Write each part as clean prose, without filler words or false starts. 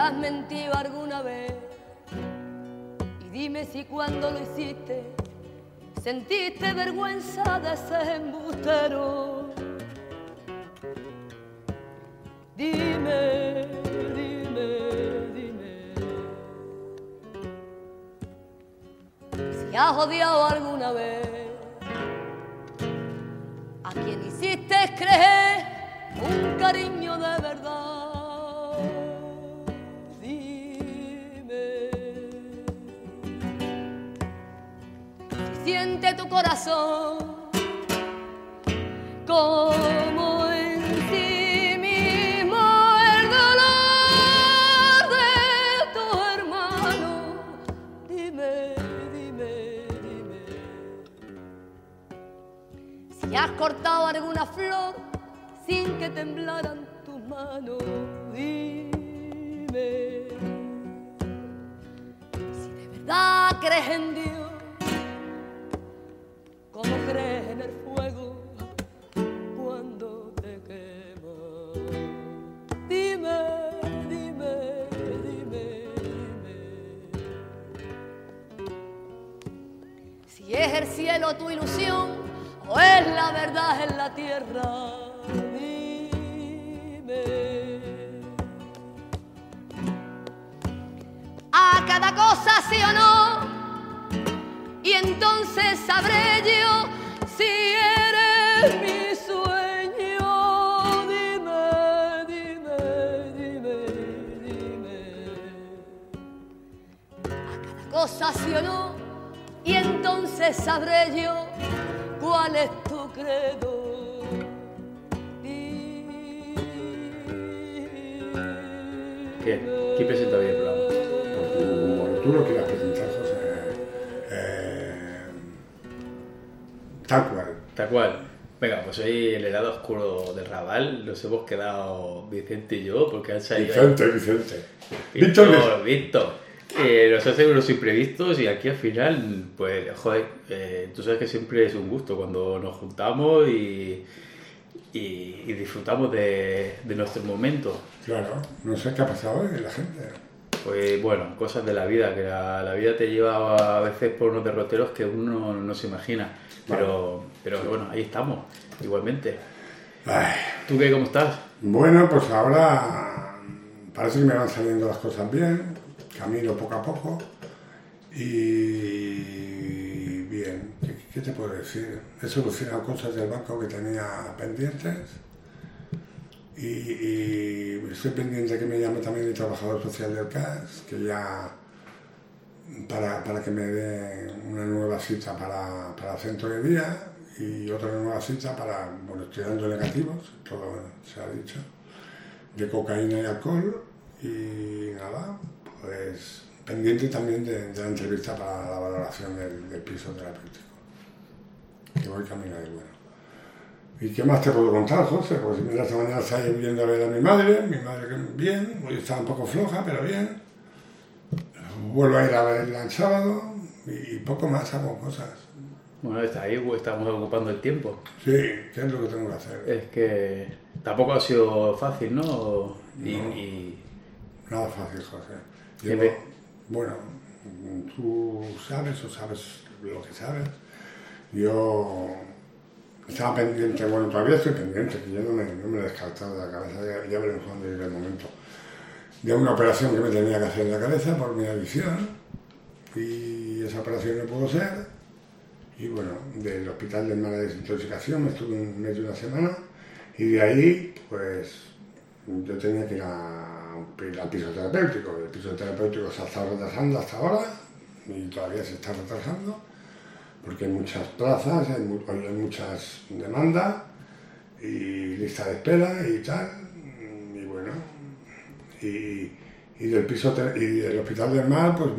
has mentido alguna vez y dime si cuando lo hiciste sentiste vergüenza de ser embustero. Dime, dime, dime si has odiado alguna vez a quien hiciste creer un cariño de verdad. Dime si siente tu corazón como en sí mismo el dolor de tu hermano. Dime, dime, dime si has cortado alguna flor sin que temblaran tus manos. Dime si de verdad crees en Dios, como crees en el fuego cuando te quema. Dime, dime, dime, dime si es el cielo tu ilusión o es la verdad en la tierra. A cada cosa sí o no, y entonces sabré yo si eres mi sueño. Dime, dime, dime, dime. A cada cosa sí o no, y entonces sabré yo cuál es tu credo. ¿Quién presenta hoy el programa? Pues tú lo quieras presentar, José. Tal cual. Tal cual. Venga, pues hoy el helado oscuro del Raval nos hemos quedado Vicente y yo, porque han salido... Vicente. Víctor. Nos hacen unos imprevistos y aquí al final, pues, joder, tú sabes que siempre es un gusto cuando nos juntamos y disfrutamos de nuestros momentos. Claro, no sé qué ha pasado hoy la gente. Pues bueno, cosas de la vida, que la vida te lleva a veces por unos derroteros que uno no se imagina. Pero bueno, ahí estamos, igualmente. Ay. ¿Tú qué, cómo estás? Bueno, pues ahora parece que me van saliendo las cosas bien, camino poco a poco y bien. ¿Qué te puedo decir? He solucionado cosas del banco que tenía pendientes y estoy pendiente que me llame también el trabajador social del CAS, que ya para que me dé una nueva cita para centro de día y otra nueva cita para, bueno, estoy dando negativos, todo se ha dicho, de cocaína y alcohol y nada, pues pendiente también de la entrevista para la valoración del piso terapéutico, que voy camino de bueno. ¿Y qué más te puedo contar, José? Pues mira, esta mañana estaba viendo a ver a mi madre bien, hoy estaba un poco floja, pero bien. Vuelvo a ir a verla el sábado y poco más, hago cosas. Bueno, está ahí, estamos ocupando el tiempo. Sí, ¿qué es lo que tengo que hacer? Es que tampoco ha sido fácil, ¿no? Nada fácil, José. Bueno, tú sabes lo que sabes. Yo estaba pendiente, bueno, todavía estoy pendiente, que yo no me he descartado de la cabeza, ya veremos cuándo llegue el momento, de una operación que me tenía que hacer en la cabeza por mi adicción, y esa operación no pudo ser, y bueno, del Hospital del Mar de Desintoxicación me estuve un mes y una semana, y de ahí, pues, yo tenía que ir al piso terapéutico. El piso terapéutico se ha estado retrasando hasta ahora, y todavía se está retrasando, porque hay muchas plazas, hay muchas demandas y lista de espera y tal, y bueno, y del Hospital del Mar, pues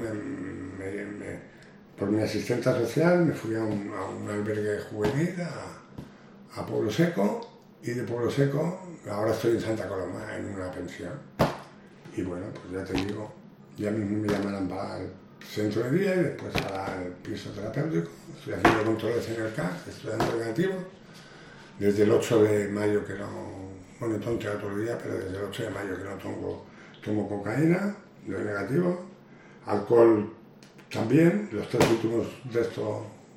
por mi asistente social me fui a un albergue juvenil, a Pueblo Seco, y de Pueblo Seco ahora estoy en Santa Coloma, en una pensión, y bueno, pues ya te digo, ya mismo me llamarán para el centro de día y después para el piso terapéutico. Estoy haciendo controles en el CAS, estoy dando negativo desde el 8 de mayo que no, bueno, tonto otro día, pero desde el 8 de mayo que no tomo cocaína, doy negativo, alcohol también, los 3 últimos de estos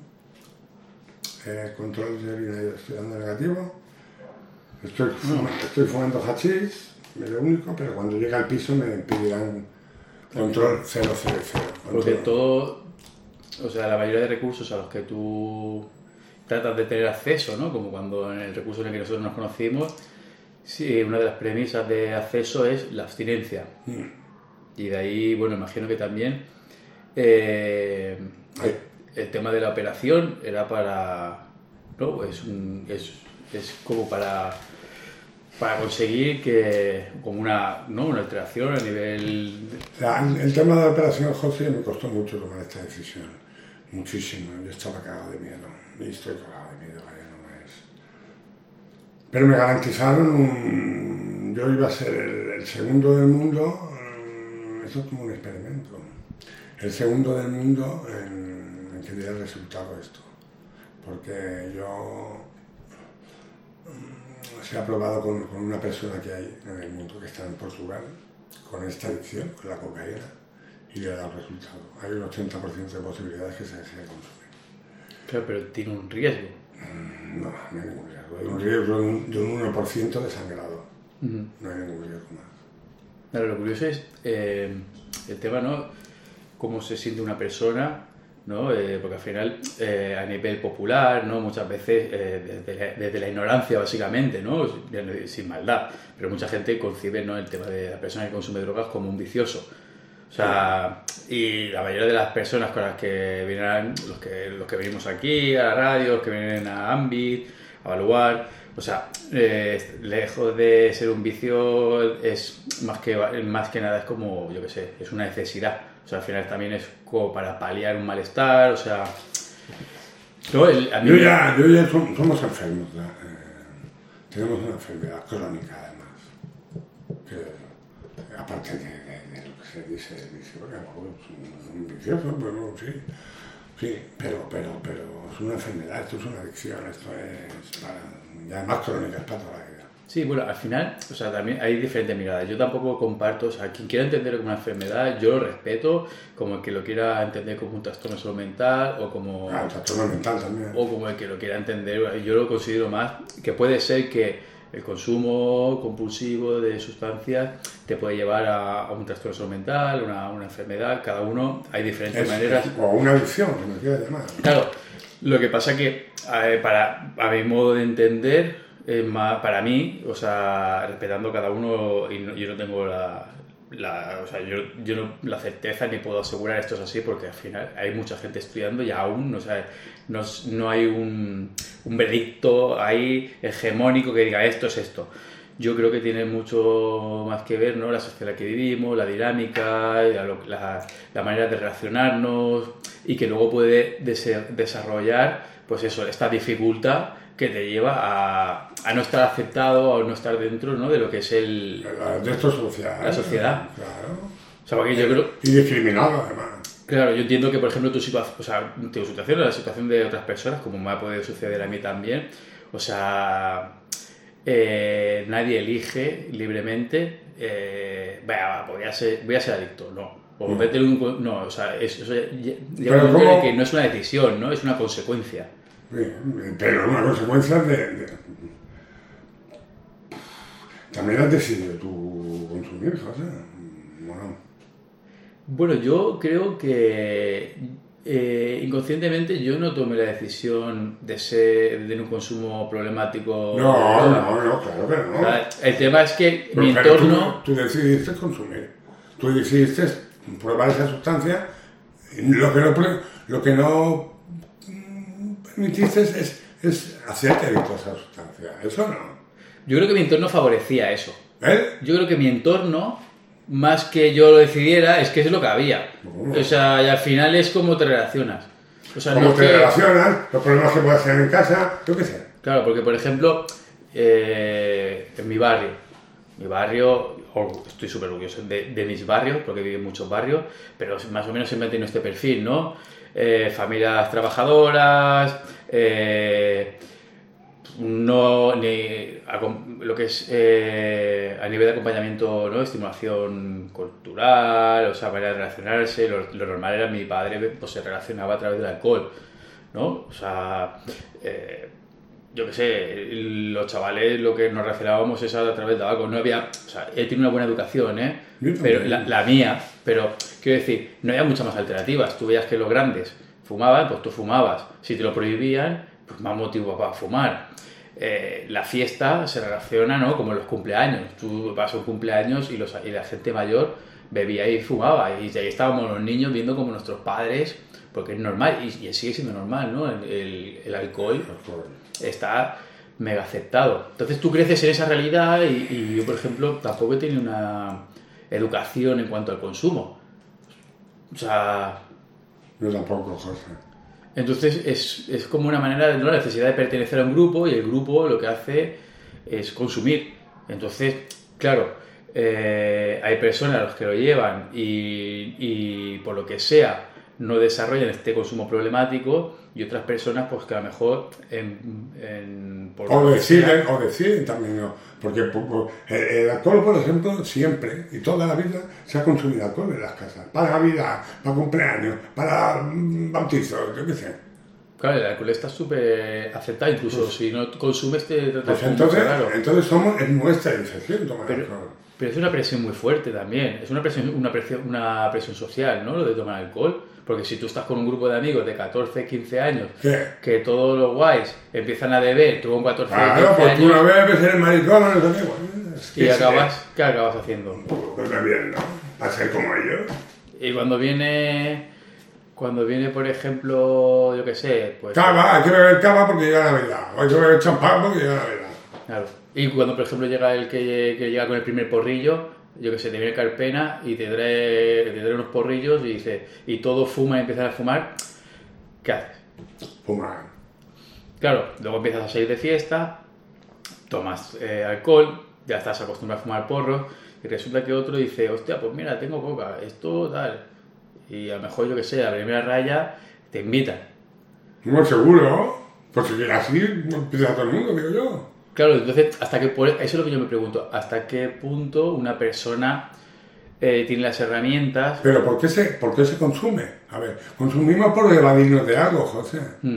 controles de orina estoy dando negativo, estoy fumando hachís, es lo único, pero cuando llegue al piso me pedirán control 000. Porque todo, o sea, la mayoría de recursos a los que tú tratas de tener acceso, ¿no? Como cuando en el recurso en el que nosotros nos conocimos, sí, una de las premisas de acceso es la abstinencia. Y de ahí, bueno, imagino que también el tema de la operación era para, ¿no? Es como para conseguir que, como una alteración a nivel... El tema de la operación, José, me costó mucho tomar esta decisión, muchísimo. Yo estaba cagado de miedo, y estoy cagado de miedo, vaya, no es... Pero me garantizaron yo iba a ser el segundo del mundo, eso es como un experimento, el segundo del mundo en que diera el resultado de esto, porque yo... Se ha probado con una persona que hay en el mundo que está en Portugal con esta adicción, con la cocaína, y le ha dado resultado. Hay un 80% de posibilidades que se deje de consumir. Claro, pero tiene un riesgo. No hay ningún riesgo. Hay un riesgo de un 1% de sangrado. No hay ningún riesgo más. Claro, lo curioso es el tema, ¿no? Cómo se siente una persona, ¿no? Porque al final, a nivel popular, ¿no? Muchas veces, desde la ignorancia básicamente, ¿no? Sin maldad, pero mucha gente concibe, ¿no? El tema de la persona que consume drogas como un vicioso. O sea, y la mayoría de las personas con las que vienen, los que venimos aquí a la radio, los que vienen a Ambit, a Baluar, o sea, lejos de ser un vicio, es más que nada es como, yo qué sé, es una necesidad. O sea, al final también es como para paliar un malestar, o sea... ¿no? Yo ya somos enfermos, tenemos una enfermedad crónica además, que aparte de lo que se dice bueno, es un vicioso, bueno, sí, pero es una enfermedad, esto es una adicción, esto es ya más crónica, es para toda la vida. Sí, bueno, al final, o sea, también hay diferentes miradas. Yo tampoco comparto, o sea, quien quiera entender como una enfermedad, yo lo respeto, como el que lo quiera entender como un trastorno de salud mental o como... un trastorno mental también. O como el que lo quiera entender, yo lo considero más que puede ser que el consumo compulsivo de sustancias te puede llevar a un trastorno de salud mental, una enfermedad, cada uno, hay diferentes maneras. O una adicción, como quieras llamar. Claro, lo que pasa que, a mi modo de entender... para mí, o sea, respetando cada uno, y yo no tengo o sea, yo no la certeza ni puedo asegurar esto es así, porque al final hay mucha gente estudiando y aún, o sea, no hay un veredicto ahí hegemónico que diga esto es esto. Yo creo que tiene mucho más que ver, ¿no? La sociedad en la que vivimos, la dinámica, la manera de relacionarnos, y que luego puede desarrollar, pues eso, esta dificultad que te lleva a no estar aceptado o no estar dentro, ¿no? De lo que es de esto la sociedad. Claro. O sea, porque yo creo... Y discriminado, además. Claro, yo entiendo que, por ejemplo, tu situación o la situación de otras personas, como me ha podido suceder a mí también, o sea, nadie elige libremente, voy a ser adicto, no. O vete no, o sea, eso llega un momento en que no es una decisión, ¿no? Es una consecuencia. Pero una consecuencia de... También has decidido tú consumir, José. Bueno, yo creo que inconscientemente yo no tomé la decisión de tener un consumo problemático. No, claro que no. O sea, el tema es que mi entorno... Tú decidiste consumir. Tú decidiste probar esa sustancia. Lo que no permitiste es hacerte adicto a esa sustancia. Eso no. Yo creo que mi entorno favorecía eso. ¿Eh? Yo creo que mi entorno, más que yo lo decidiera, es que es lo que había. O sea, y al final es como te relacionas. O sea, como te relacionas, los problemas que puedas tener en casa, yo qué sé. Claro, porque por ejemplo, en mi barrio, estoy súper orgulloso de mis barrios, porque vivo en muchos barrios, pero más o menos siempre he tenido este perfil, ¿no? Familias trabajadoras, no lo que es a nivel de acompañamiento, ¿no? Estimulación cultural, o sea, manera de relacionarse, lo normal era mi padre pues se relacionaba a través del alcohol, ¿no? O sea, yo qué sé, los chavales lo que nos relacionábamos es a través del tabaco, no había, o sea, he tenido una buena educación, pero la mía, pero quiero decir, no había muchas más alternativas, tú veías que los grandes fumaban, pues tú fumabas, si te lo prohibían, pues más motivo para fumar. La fiesta se relaciona, ¿no? Como los cumpleaños. Tú vas a un cumpleaños y la gente mayor bebía y fumaba. Y ahí estábamos los niños viendo como nuestros padres, porque es normal, y sigue siendo normal, ¿no? El alcohol está mega aceptado. Entonces tú creces en esa realidad y yo, por ejemplo, tampoco he tenido una educación en cuanto al consumo. O sea... Yo tampoco, José. Entonces es como una manera de, ¿no? La necesidad de pertenecer a un grupo, y el grupo lo que hace es consumir. Entonces, claro, hay personas a los que lo llevan y por lo que sea no desarrollan este consumo problemático, y otras personas pues que a lo mejor o deciden también, ¿no? Porque el alcohol, por ejemplo, siempre y toda la vida se ha consumido alcohol en las casas, para Navidad, para cumpleaños, para bautizos, yo qué sé. Claro, el alcohol está súper aceptado, incluso pues, si no consumes te tratas pues entonces es nuestra iniciación tomar alcohol. Pero es una presión muy fuerte también, es una presión social, ¿no? Lo de tomar alcohol. Porque si tú estás con un grupo de amigos de 14, 15 años, que todos los guays empiezan a beber, tú con 14, 15 años... pues tú no bebes, eres maricón, no sé qué. ¿Y qué acabas haciendo? Pues bebiendo, para ser como ellos. Y cuando viene, por ejemplo, yo qué sé, pues... Cava, hay que beber cava porque llega Navidad, o hay que beber champán porque llega Navidad. Claro. Y cuando, por ejemplo, llega el que llega con el primer porrillo... Yo que sé, te viene Carpena y te trae unos porrillos y dice, y todos fuman y empiezan a fumar, ¿qué haces? Fumar. Claro, luego empiezas a salir de fiesta, tomas alcohol, ya estás acostumbrado a fumar porros, y resulta que otro dice, hostia, pues mira, tengo coca, esto tal, y a lo mejor, yo que sé, a la primera raya te invitan. No, seguro, pues si así empieza todo el mundo, digo yo. Claro, entonces, eso es lo que yo me pregunto, ¿hasta qué punto una persona tiene las herramientas? Pero ¿por qué se consume? A ver, consumimos por evadirnos de algo, José.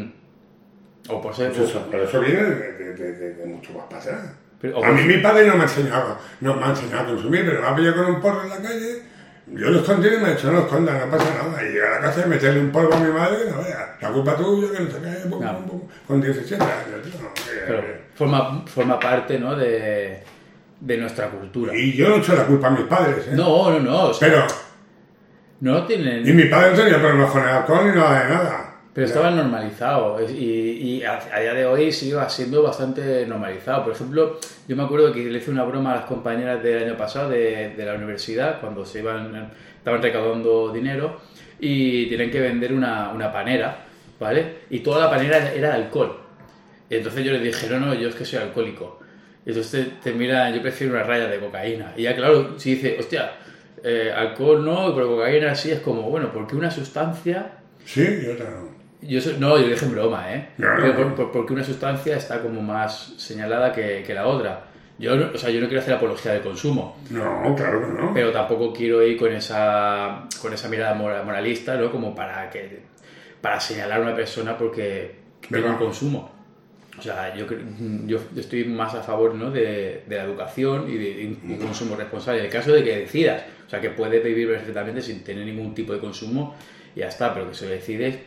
O por ser... Pero eso viene de mucho más para atrás. A mí mi padre no me ha enseñado a consumir, pero me ha pillado con un porro en la calle, yo lo escondí y me ha dicho, no lo escondas, no pasa nada. Y llegar a la casa y meterle un polvo a mi madre, que no vea, la culpa tuya, que no se cae, con 17 años. Forma parte, ¿no? de nuestra cultura. Y yo no echo la culpa a mis padres, ¿eh? No. O sea, pero... No tienen... Y mi padre no tenía problemas con el alcohol ni nada de nada. Pero estaba normalizado y a día de hoy sigue siendo bastante normalizado. Por ejemplo, yo me acuerdo que le hice una broma a las compañeras del año pasado de la universidad cuando estaban recaudando dinero y tienen que vender una panera, ¿vale? Y toda la panera era de alcohol. Y entonces yo les dije, no, yo es que soy alcohólico. Y entonces te miran, yo prefiero una raya de cocaína. Y ya claro, si dice, hostia, alcohol no, pero cocaína sí, es como, bueno, porque una sustancia... Sí, yo no. Yo dije en broma, ¿eh? No. Porque una sustancia está como más señalada que la otra. Yo no quiero hacer apología del consumo. No, claro que no. Pero tampoco quiero ir con esa mirada moralista, ¿no? Como para señalar a una persona porque tenga un consumo. O sea, yo estoy más a favor, ¿no? de la educación y de un consumo responsable. En el caso de que decidas, o sea, que puedes vivir perfectamente sin tener ningún tipo de consumo y ya está, pero que si lo decides,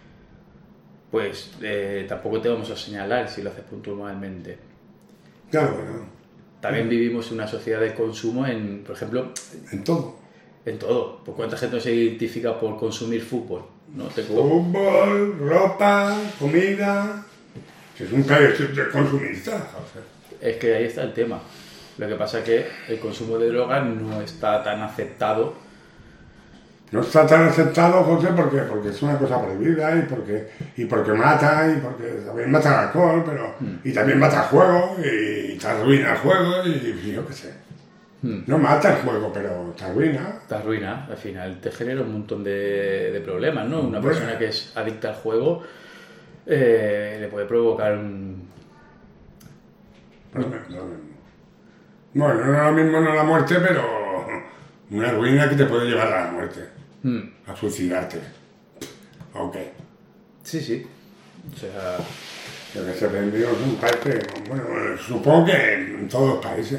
pues tampoco te vamos a señalar si lo haces puntualmente. Claro que no. También vivimos en una sociedad de consumo, por ejemplo... En todo. En todo. ¿Por cuánta gente no se identifica por consumir fútbol? ¿No? Fútbol, ropa, comida... Es un país consumista, José. Es que ahí está el tema. Lo que pasa es que el consumo de drogas no está tan aceptado. No está tan aceptado, José, porque es una cosa prohibida y porque mata, y porque también mata el alcohol, pero y también mata el juego, y te arruina el juego, y yo qué sé. No mata el juego, pero te arruina. Te arruina, al final te genera un montón de problemas, ¿no? Una persona que es adicta al juego le puede provocar No es lo mismo. Bueno, no es lo mismo no la muerte, pero una heroína que te puede llevar a la muerte. A suicidarte. Ok. Sí. O sea... Lo que se vendió es un país que, bueno, supongo que en todos los países.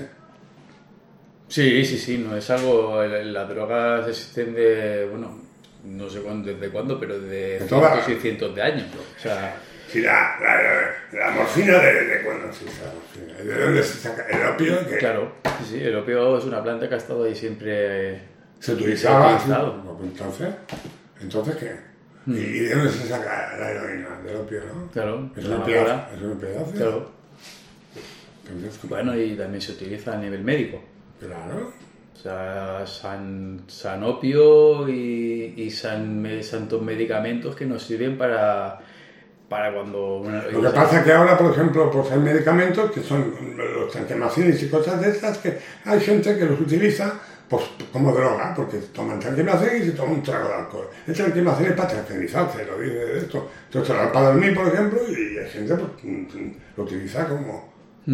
Sí, no es algo... Las drogas existen de, bueno, no sé desde cuándo, pero de cientos y cientos de años. O sea... Sí, la morfina, ¿de cuándo se usa la morfina? ¿De dónde se saca? ¿El opio? ¿Qué? Claro, sí, el opio es una planta que ha estado ahí siempre... ¿Se utilizaba? ¿Entonces qué? ¿Y de dónde se saca la heroína? Del opio, ¿no? Claro. ¿Es un pedazo? Claro. Entonces, bueno, y también se utiliza a nivel médico. Claro. O sea, san opio y santos medicamentos que nos sirven para cuando... Lo que pasa es que ahora, por ejemplo, pues hay medicamentos que son los tranquimacines y cosas de estas que hay gente que los utiliza pues como droga, porque toman tranquimacín y se toma un trago de alcohol. El tranquimacín es para tranquilizarse, lo dice de esto. Entonces, lo para dormir, por ejemplo, y hay gente pues, lo utiliza como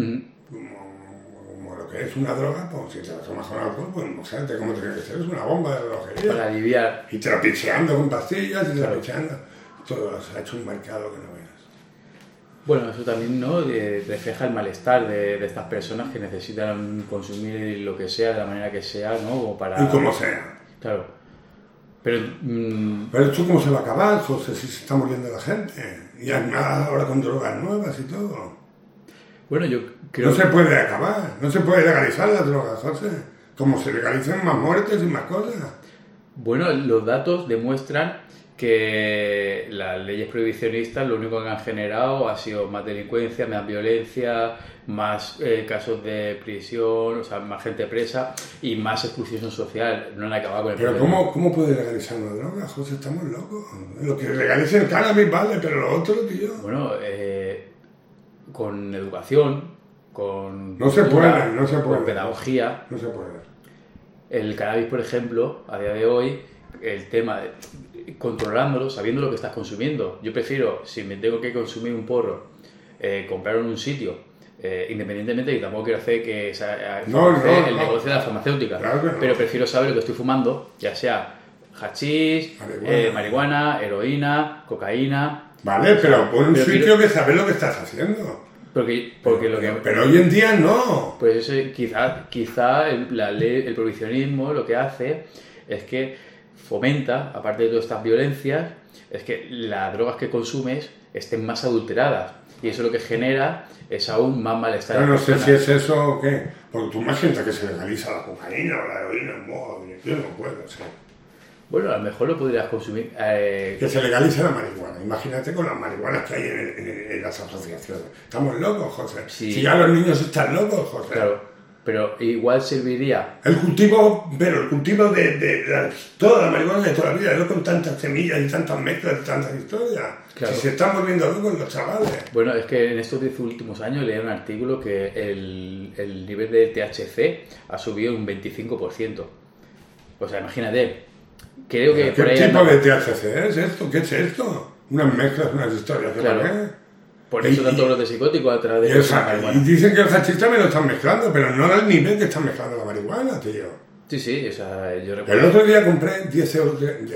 lo que es una droga, pues si te la tomas con alcohol, pues no sé, como tiene que ser, es una bomba de relojería. Para aliviar. Y te la picheando con pastillas, y te la picheando. Todo se ha hecho un mercado que no veas. Bueno, eso también, ¿no? Refleja el malestar de estas personas que necesitan consumir lo que sea, de la manera que sea, ¿no? O para... Y como sea. Claro. Pero esto cómo se va a acabar, José, si se está muriendo la gente. Y además ahora con drogas nuevas y todo. Bueno, yo creo... No se puede acabar, no se puede legalizar las drogas, José. Como se legalizan más muertes y más cosas. Bueno, los datos demuestran que las leyes prohibicionistas lo único que han generado ha sido más delincuencia, más violencia, más casos de prisión, o sea, más gente presa y más exclusión social. No han acabado con el problema. Pero ¿cómo puede legalizar una droga, José? Estamos locos. Lo que legalice el cannabis vale, pero lo otro, tío... Bueno, con educación, con... No se puede. Con pedagogía. No se puede. El cannabis, por ejemplo, a día de hoy, el tema de controlándolo, sabiendo lo que estás consumiendo. Yo prefiero, si me tengo que consumir un porro, comprarlo en un sitio, independientemente, y tampoco quiero hacer que el negocio de la farmacéutica, claro, pero prefiero saber lo que estoy fumando, ya sea hachís, marihuana, heroína, cocaína... Vale, pero pon un sitio que sabes lo que estás haciendo. Pero hoy en día no. Pues eso, quizá el prohibicionismo lo que hace es que fomenta, aparte de todas estas violencias, es que las drogas que consumes estén más adulteradas. Y eso lo que genera es aún más malestar. Pero no sé si es eso o qué. Porque tú imaginas que se legaliza la cocaína o la heroína. Yo no puedo, sí. Bueno, a lo mejor lo podrías consumir. Que se legalice la marihuana. Imagínate con las marihuanas que hay en las asociaciones. Estamos locos, José. Sí. Si ya los niños están locos, José. Claro. Pero igual serviría... El cultivo de toda la marihuana de toda la vida, no con tantas semillas y tantas mezclas y tantas historias. Claro. Si se están volviendo locos los chavales. Bueno, es que en estos 10 últimos años leí un artículo que el nivel de THC ha subido un 25%. O sea, imagínate. Creo que ¿Qué tipo de THC es esto? ¿Qué es esto? Unas mezclas, unas historias. Claro. Por eso tanto los de psicóticos a través de la marihuana. Y dicen que el hachís también lo están mezclando, pero no al nivel que están mezclando la marihuana, tío. Sí, o sea, yo recuerdo... El otro día compré 10 euros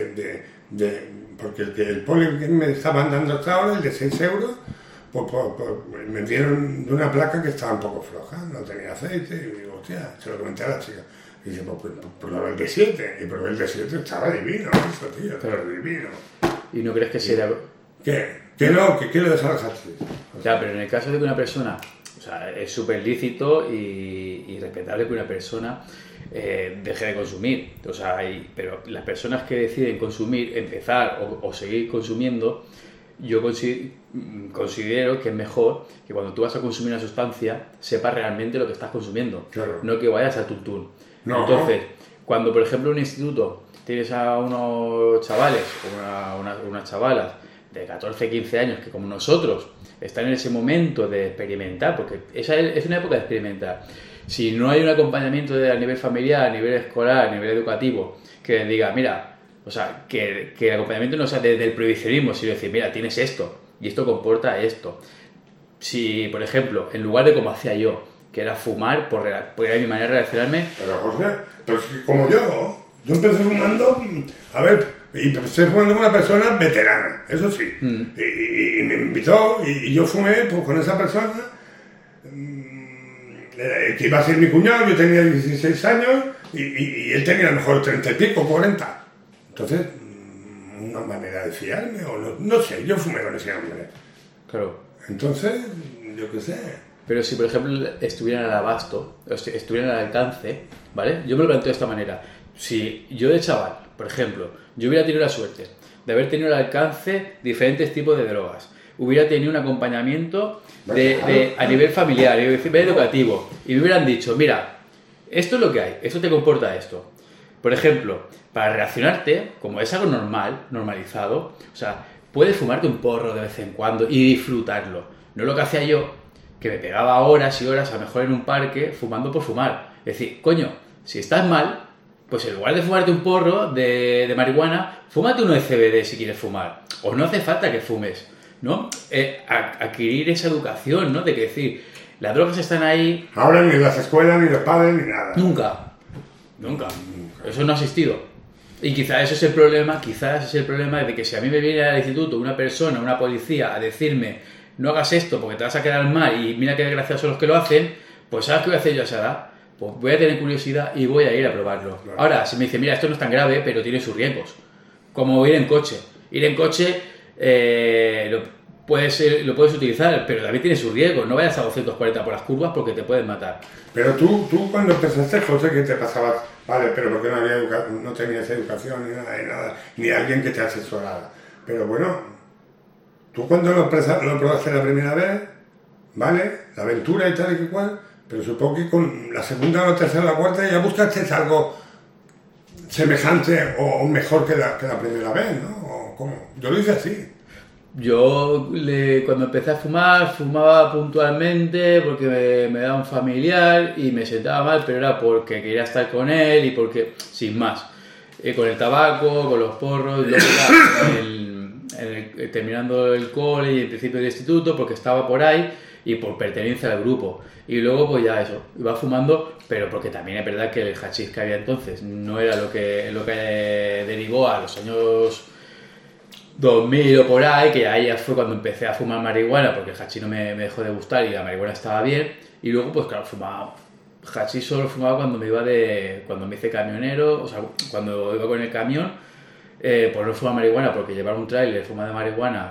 porque el poli que me estaban dando hasta ahora, el de 6 euros, pues me dieron de una placa que estaba un poco floja, no tenía aceite, y digo, hostia, se lo comenté a la chica. Y dice, pues probé el de 7, y probé el de 7, estaba divino, eso, tío, estaba divino. ¿Y no crees que será...? ¿Qué? ¿Qué le dejar al hachís? Ya, pero en el caso de que una persona, o sea, es súper lícito y respetable que una persona deje de consumir, o sea, pero las personas que deciden consumir, empezar o seguir consumiendo, yo considero que es mejor que cuando tú vas a consumir una sustancia, sepas realmente lo que estás consumiendo, claro. No que vayas a tuntún. No. Entonces, cuando por ejemplo en un instituto tienes a unos chavales o unas chavalas de 14, 15 años que como nosotros están en ese momento de experimentar, porque esa es una época de experimentar. Si no hay un acompañamiento a nivel familiar, a nivel escolar, a nivel educativo, que diga, mira, o sea, que el acompañamiento no sea desde el prohibicionismo, sino decir, mira, tienes esto y esto comporta esto. Si, por ejemplo, en lugar de como hacía yo, que era fumar, porque era mi manera de relacionarme. Pero José, pero es que como yo empecé fumando, a ver, y empecé fumando con una persona veterana, eso sí, y me invitó, y yo fumé pues, con esa persona, que iba a ser mi cuñado, yo tenía 16 años, y él tenía a lo mejor 30 y pico, 40. Entonces, una manera de fiarme, o no sé, yo fumé con ese hombre. Claro. Entonces, yo qué sé. Pero si, por ejemplo, estuvieran al abasto, estuvieran al alcance, ¿vale? Yo me lo planteo de esta manera. Si yo de chaval, por ejemplo, yo hubiera tenido la suerte de haber tenido al alcance diferentes tipos de drogas, hubiera tenido un acompañamiento a nivel familiar, a nivel educativo, y me hubieran dicho, mira, esto es lo que hay, esto te comporta esto. Por ejemplo, para relacionarte, como es algo normal, normalizado, o sea, puedes fumarte un porro de vez en cuando y disfrutarlo. No es lo que hacía yo, que me pegaba horas y horas, a lo mejor en un parque, fumando por fumar. Es decir, coño, si estás mal, pues en lugar de fumarte un porro de marihuana, fúmate uno de CBD si quieres fumar. O no hace falta que fumes, ¿no? Adquirir esa educación, ¿no? De que decir, las drogas están ahí... Ahora ni en las escuelas, ni los padres, ni nada. Nunca. Eso no ha existido. Y quizás ese es el problema, de que si a mí me viene al instituto una persona, una policía, a decirme no hagas esto porque te vas a quedar mal y mira qué desgraciados son los que lo hacen, pues ¿sabes qué voy a hacer yo a esa edad? Pues voy a tener curiosidad y voy a ir a probarlo. Claro. Ahora, si me dice, mira, esto no es tan grave, pero tiene sus riesgos. Como ir en coche. Ir en coche lo puedes utilizar, pero también tiene sus riesgos. No vayas a 240 por las curvas porque te pueden matar. Pero tú cuando empezaste, José, ¿qué te pasabas? Vale, pero porque no tenías educación ni nada, ni alguien que te asesorara. Pero bueno, tú cuando lo probaste la primera vez, ¿vale? La aventura y tal y cual, pero supongo que con la segunda, la tercera, la cuarta ya buscaste algo semejante o mejor que la primera vez, ¿no? ¿O cómo? Yo lo hice así. Yo cuando empecé a fumar, fumaba puntualmente porque me daba un familiar y me sentaba mal, pero era porque quería estar con él y porque, sin más, con el tabaco, con los porros, luego terminando el cole y el principio del instituto porque estaba por ahí y por pertenencia al grupo. Y luego pues ya eso, iba fumando, pero porque también es verdad que el hachís que había entonces no era lo que derivó a los años 2000 o por ahí, que ahí ya fue cuando empecé a fumar marihuana porque el hachís no me dejó de gustar y la marihuana estaba bien. Y luego pues claro, fumaba hachís, solo fumaba cuando cuando me hice camionero, o sea, cuando iba con el camión, por no fumar marihuana, porque llevar un tráiler fumado de marihuana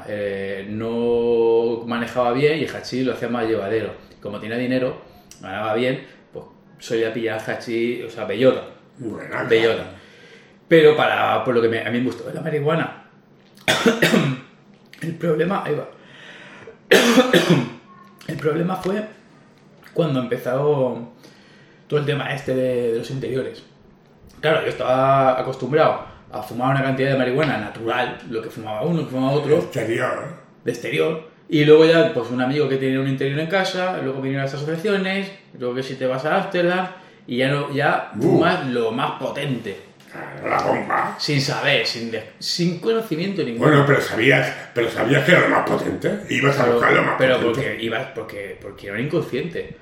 no manejaba bien y el hachís lo hacía más llevadero. Como tenía dinero, ganaba bien, pues solía pillar hachís, o sea, bellota. Bellota. Pero por lo que a mí me gustó de la marihuana, el problema fue cuando empezó todo el tema de los interiores. Claro, yo estaba acostumbrado a fumar una cantidad de marihuana natural, lo que fumaba uno, lo que fumaba otro. De exterior. Y luego ya, pues un amigo que tenía un interior en casa, luego vinieron las asociaciones, luego que si te vas a Ámsterdam, y ya fumas lo más potente. La bomba. Sin saber, sin conocimiento ninguno. Bueno, pero sabías que era lo más potente. Ibas a buscar lo más potente. Porque era un inconsciente.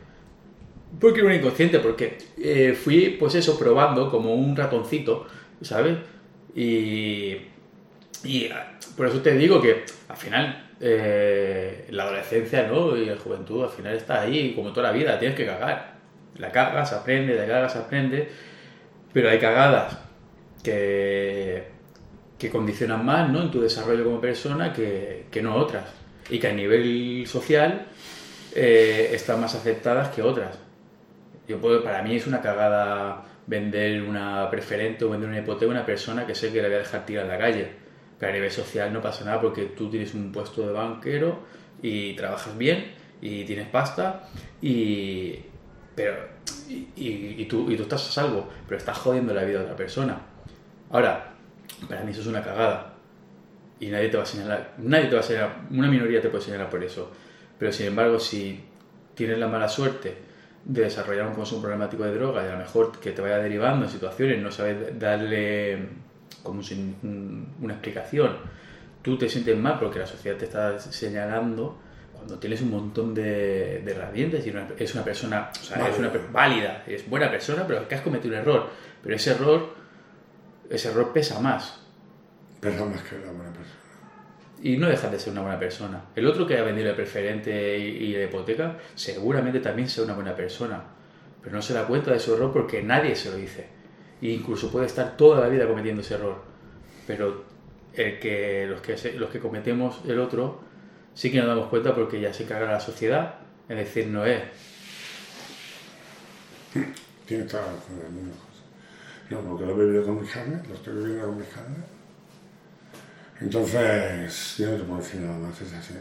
Porque fui, pues eso, probando como un ratoncito, ¿sabes? Y por eso te digo que al final la adolescencia, ¿no? Y la juventud al final está ahí, como toda la vida, tienes que cagar. La cagas, aprende, pero hay cagadas que condicionan más, ¿no? En tu desarrollo como persona que no otras, y que a nivel social están más aceptadas que otras. Para mí es una cagada vender una preferente o vender una hipoteca a una persona que sé que la voy a dejar tirar en la calle, pero a nivel social no pasa nada porque tú tienes un puesto de banquero y trabajas bien y tienes pasta y tú estás a salvo, pero estás jodiendo la vida de otra persona. Ahora, para mí eso es una cagada y nadie te va a señalar, una minoría te puede señalar por eso, pero sin embargo si tienes la mala suerte de desarrollar un consumo problemático de droga y a lo mejor que te vaya derivando en situaciones, no sabes darle como una explicación, tú te sientes mal porque la sociedad te está señalando, cuando tienes un montón de herramientas y es una persona, o sea, es una válida, es buena persona, pero que has cometido un error. Pero ese error pesa más. Pesa más que la buena persona. Y no deja de ser una buena persona. El otro que ha vendido el preferente y la hipoteca, seguramente también sea una buena persona. Pero no se da cuenta de su error porque nadie se lo dice. E incluso puede estar toda la vida cometiendo ese error. Pero los que cometemos el otro, sí que nos damos cuenta porque ya se encarga la sociedad en decir no es. Tiene toda la razón del mundo, José. No, porque lo he vivido con mis carnes, lo estoy viviendo con mis carnes. Entonces, yo no te puedo decir nada más, es así.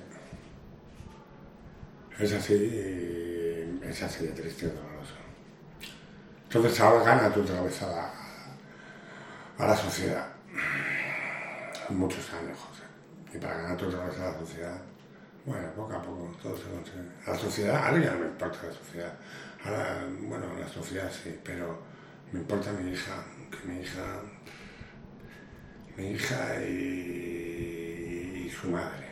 Es así de triste y doloroso. Entonces ahora gana tú otra vez a la sociedad. Muchos años, José. Y para ganar tú otra vez a la sociedad, bueno, poco a poco todo se consigue. A la sociedad, ahora ya no me importa la sociedad. Ahora, bueno, la sociedad sí, pero me importa mi hija, que mi hija y su madre.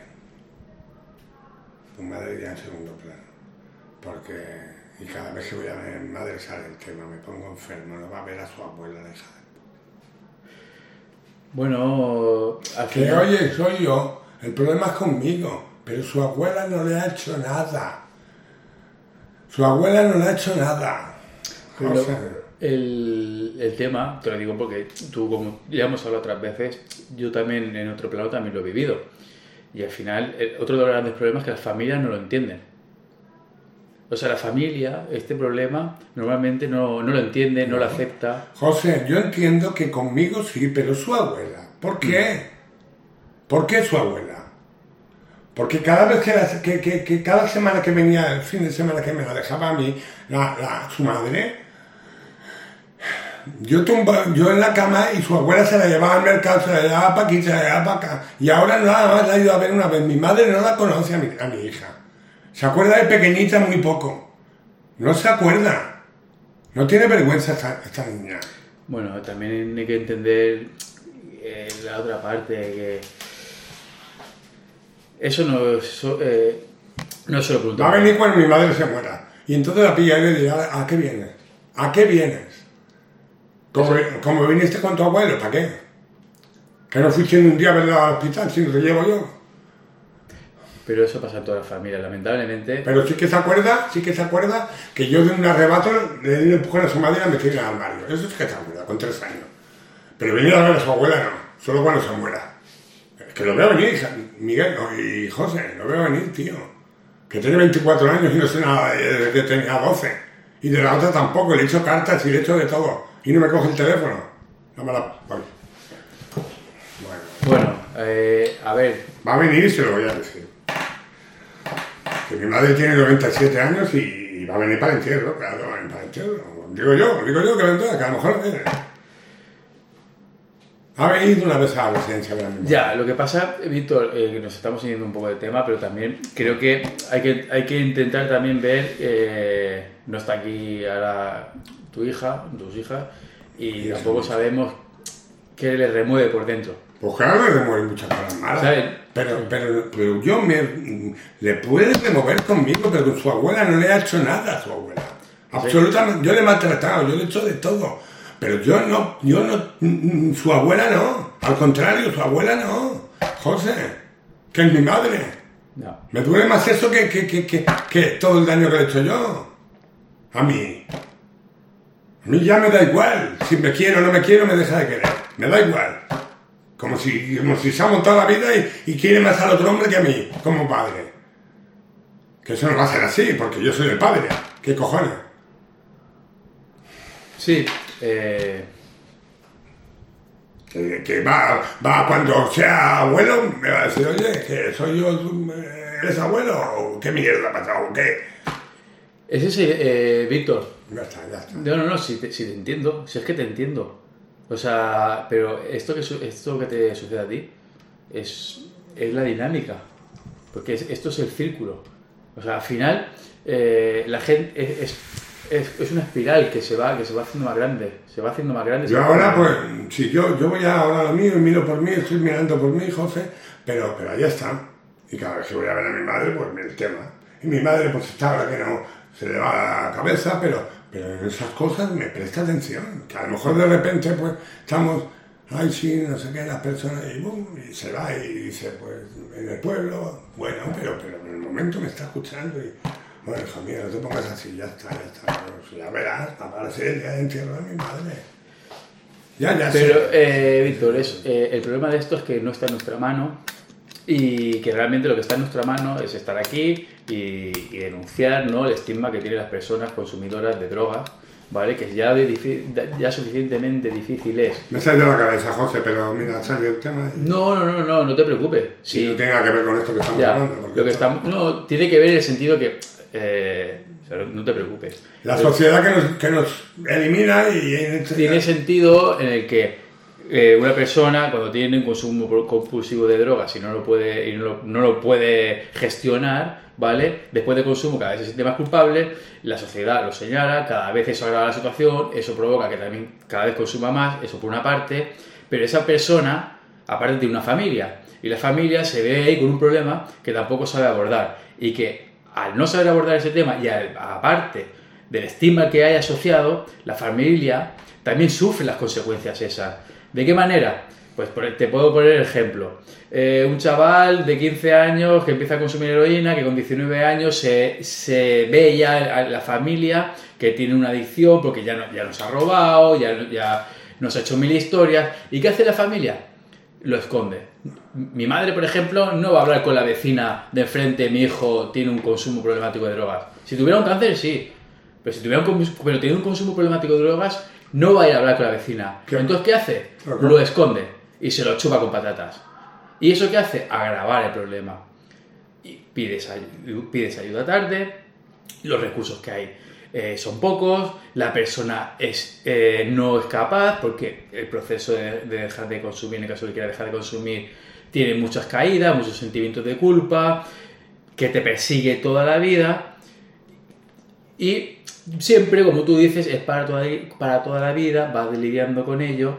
Su madre ya en segundo plano. Porque, y cada vez que voy a ver mi madre sale el tema, me pongo enfermo, no va a ver a su abuela, la hija. Bueno, que oye, soy yo, el problema es conmigo, pero su abuela no le ha hecho nada. Su abuela no le ha hecho nada. Pero el tema, te lo digo porque tú, como ya hemos hablado otras veces, yo también en otro plano también lo he vivido. Y al final, otro de los grandes problemas es que las familias no lo entienden. O sea, la familia, este problema, normalmente no lo entiende, no lo acepta. José, yo entiendo que conmigo sí, pero su abuela. ¿Por qué? ¿Por qué su abuela? Porque cada vez que cada semana que venía, el fin de semana que me la dejaba a mí, su madre, yo en la cama y su abuela se la llevaba al mercado, se la llevaba para aquí, se la llevaba para acá. Y ahora nada más la he ido a ver una vez. Mi madre no la conoce a mi hija. Se acuerda de pequeñita muy poco. No se acuerda. No tiene vergüenza esta niña. Bueno, también hay que entender la otra parte, que eso no se lo pregunto. Va a venir cuando mi madre se muera. Y entonces la pilla y le dirá, ¿a qué vienes? ¿A qué vienes? Como viniste con tu abuelo, ¿para qué? Que no fuiste un día a verla al hospital, si no te llevo yo. Pero eso pasa en todas las familias, lamentablemente. Pero sí que se acuerda que yo de un arrebato le di un empujón a su madre y la metí en el armario. Eso es que se acuerda, con 3 años. Pero venir a ver a su abuela no, solo cuando se muera. Es que lo veo venir, Miguel y José, lo veo venir, tío. Que tiene 24 años y no sé nada de que tenía 12. Y de la otra tampoco, le he hecho cartas y le he hecho de todo. Y no me coge el teléfono. No me la... Bueno, a ver. Va a venir y se lo voy a decir. Que mi madre tiene 97 años y va a venir para el entierro, claro, va a venir para el entierro. Digo yo que vendrá, que a lo mejor viene. Ha venido una vez a la residencia de la misma. Ya, lo que pasa, Víctor, que nos estamos siguiendo un poco de tema, pero también creo que hay que intentar también ver, no está aquí ahora tus hijas, y tampoco sabemos qué le remueve por dentro. Pues claro, le remueve muchas cosas malas. ¿Sabes? Pero yo le puede remover conmigo, pero con su abuela no le ha hecho nada a su abuela. Absolutamente, yo le he maltratado, yo le he hecho de todo. Pero yo no, su abuela no, al contrario, su abuela no, José, que es mi madre. No. Me duele más eso que todo el daño que le he hecho yo. A mí ya me da igual, si me quiero o no me quiero, me deja de querer, me da igual. Como si se ha montado la vida y quiere más al otro hombre que a mí, como padre. Que eso no va a ser así, porque yo soy el padre, ¿qué cojones? Sí. Que va cuando sea abuelo, me va a decir, oye, que soy yo, ¿eres abuelo? ¿O qué mierda ha pasado? ¿O qué? Es ese, Víctor. Ya está. No, si te entiendo, si es que te entiendo. O sea, pero esto que te sucede a ti es la dinámica. Porque esto es el círculo. O sea, al final, la gente es una espiral que se va haciendo más grande. Yo ahora, pues, si yo voy ahora a lo mío y miro por mí, estoy mirando por mí, José, pero ahí está. Y cada vez que voy a ver a mi madre, pues el tema. Y mi madre, pues está ahora que no se le va la cabeza, pero en esas cosas me presta atención. Que a lo mejor de repente, pues, estamos, ay, sí, no sé qué, las personas, y boom, y se va y dice, pues, en el pueblo, bueno, pero en el momento me está escuchando y, bueno, hijo mío, no te pongas así, ya está. Pues, ya verás, aparece el día de entierro de mi madre. Ya pero, sé. Víctor, el problema de esto es que no está en nuestra mano y que realmente lo que está en nuestra mano es estar aquí y denunciar, ¿no?, el estigma que tienen las personas consumidoras de drogas, ¿vale? Que ya suficientemente difícil es. Me sale de la cabeza, José, pero mira, sale el tema. No te preocupes. Si no tenga que ver con esto que estamos hablando. Lo que no, tiene que ver en el sentido que... no te preocupes. La sociedad que nos elimina y... Tiene sentido en el que una persona cuando tiene un consumo compulsivo de drogas y no lo puede gestionar, ¿vale? Después de consumo cada vez se siente más culpable, la sociedad lo señala, cada vez eso agrava la situación, eso provoca que también cada vez consuma más, eso por una parte, pero esa persona aparte tiene una familia y la familia se ve ahí con un problema que tampoco sabe abordar y que al no saber abordar ese tema y aparte del estigma que hay asociado, la familia también sufre las consecuencias esas. ¿De qué manera? Pues te puedo poner el ejemplo. Un chaval de 15 años que empieza a consumir heroína, que con 19 años se ve ya en la familia que tiene una adicción porque ya nos ha robado, ya nos ha hecho mil historias. ¿Y qué hace la familia? Lo esconde. Mi madre, por ejemplo, no va a hablar con la vecina de enfrente, mi hijo tiene un consumo problemático de drogas. Si tuviera un cáncer, sí. Pero tiene un consumo problemático de drogas, no va a ir a hablar con la vecina. Entonces, ¿qué hace? Lo esconde y se lo chupa con patatas. ¿Y eso qué hace? Agravar el problema. Y pides ayuda tarde, los recursos que hay son pocos, la persona no es capaz, porque el proceso de dejar de consumir, en el caso de que quiera dejar de consumir, tiene muchas caídas, muchos sentimientos de culpa, que te persigue toda la vida. Y siempre, como tú dices, es para toda la vida, vas lidiando con ello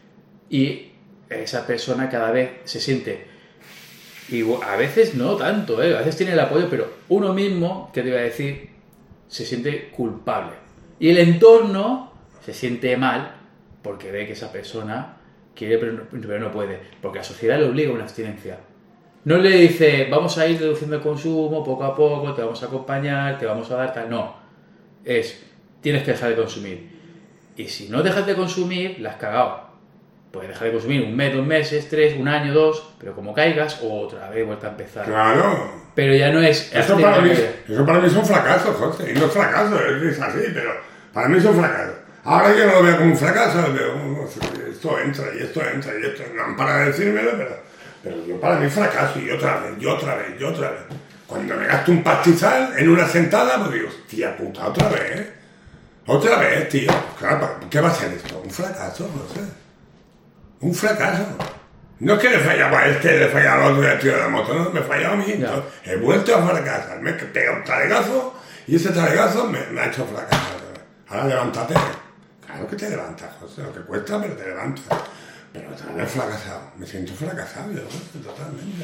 y esa persona cada vez se siente, y a veces no tanto, a veces tiene el apoyo, pero uno mismo, que te iba a decir, se siente culpable. Y el entorno se siente mal porque ve que esa persona quiere pero no puede, porque la sociedad le obliga a una abstinencia. No le dice, vamos a ir reduciendo el consumo poco a poco, te vamos a acompañar, te vamos a dar tal. No. Tienes que dejar de consumir. Y si no dejas de consumir, la has cagado. Puedes dejar de consumir un mes, 2 meses, 3, un año, 2, pero como caigas, otra vez vuelta a empezar. Claro. Pero ya no es... Eso para mí es un fracaso, José. Y no es fracaso, es así, pero para mí es un fracaso. Ahora yo no lo veo como un fracaso, esto entra y esto no han parado de decírmelo, pero yo para mí es fracaso y otra vez. Cuando me gasto un pastizal en una sentada, pues digo, tía puta, otra vez, tío. Claro, ¿qué va a ser esto? Un fracaso, no sé. Un fracaso. No es que le fallaba a este, le fallaba al otro y al tío de la moto, no, me fallaba a mí. No. He vuelto a fracasar, me he pegado un talegazo y ese talegazo me ha hecho fracasar. Ahora levántate. Claro que te levantas, José, lo que cuesta, pero te levantas. Pero otra vez fracasado, me siento fracasado, yo, totalmente.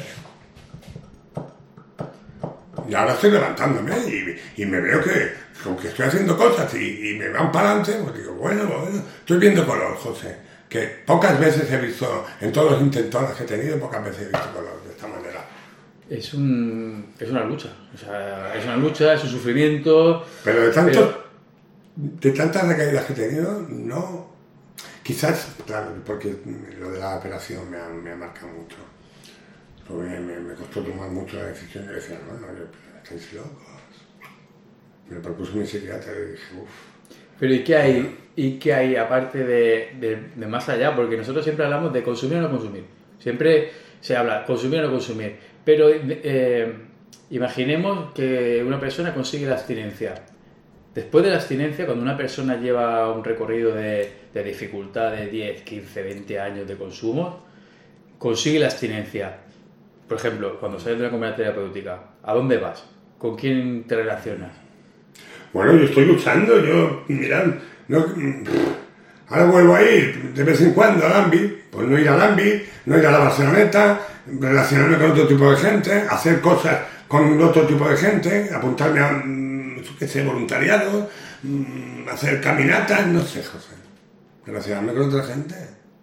Y ahora estoy levantándome y me veo que estoy haciendo cosas y me van para adelante, pues digo, bueno, estoy viendo color, José, que pocas veces he visto, en todos los intentones que he tenido, pocas veces he visto color de esta manera. Es una lucha, o sea, es una lucha, es un sufrimiento... Pero de tantas recaídas que he tenido, no... Quizás, claro, porque lo de la operación me ha marcado mucho. Porque me costó tomar mucho la decisión de decir, no, estáis locos. Me lo propuso mi psiquiatra y dije, uff. Pero ¿y qué hay aparte de más allá? Porque nosotros siempre hablamos de consumir o no consumir. Siempre se habla consumir o no consumir. Pero imaginemos que una persona consigue la abstinencia. Después de la abstinencia, cuando una persona lleva un recorrido de dificultad de 10, 15, 20 años de consumo, consigue la abstinencia. Por ejemplo, cuando sales de una comunidad terapéutica, ¿a dónde vas? ¿Con quién te relacionas? Bueno, yo estoy luchando, mirad, Ahora vuelvo a ir de vez en cuando al ámbito, pues no ir al ámbito, no ir a la Barceloneta, relacionarme con otro tipo de gente, hacer cosas con otro tipo de gente, apuntarme a, qué sé, voluntariado, hacer caminatas, no sé, José. Relacionarme con otra gente.